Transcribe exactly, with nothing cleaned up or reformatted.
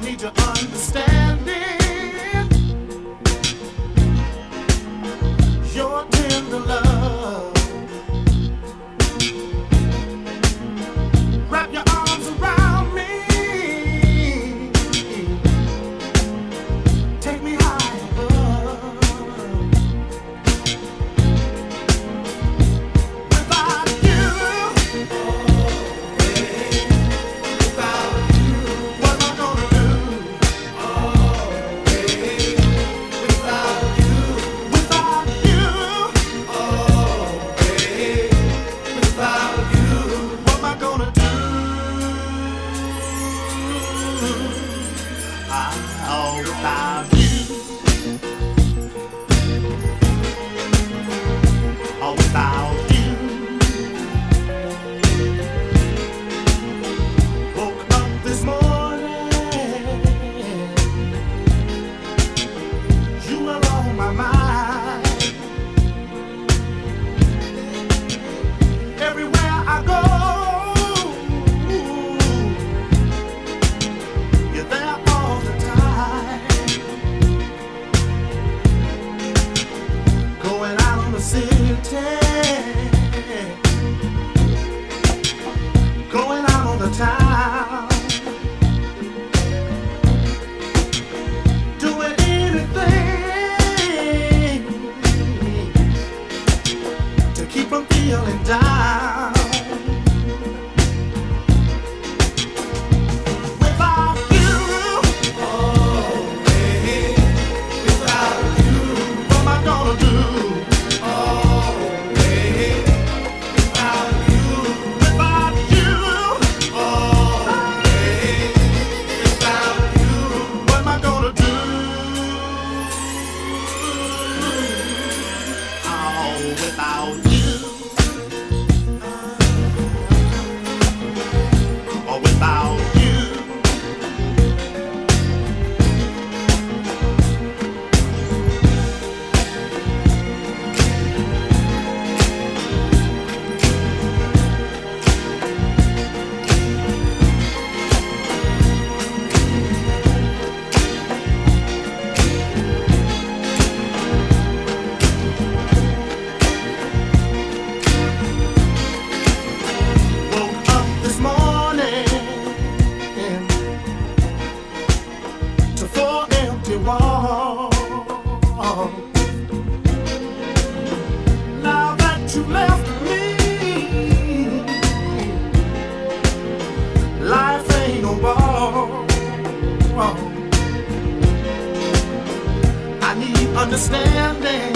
need your understanding, your tender love. Wrap your arms around me, take me high above. Without you, oh, babe, without you, what am I gonna do? Oh, babe, without you, without you, oh, babe, without you, what am I gonna do? Oh, without you, oh, without you, woke up this morning, you were on my mind. Everywhere I go, you're there all the time. Going out on the city, going out on the town, doing anything to keep from feeling down. Without you, oh, babe, without you, what am I gonna do? Oh, babe, without you, without you, oh, babe, without you, what am I gonna do? Oh, without you, oh, without you. Woke up this morning to four empty walls. Now that you left me, life ain't no ball. I need understanding,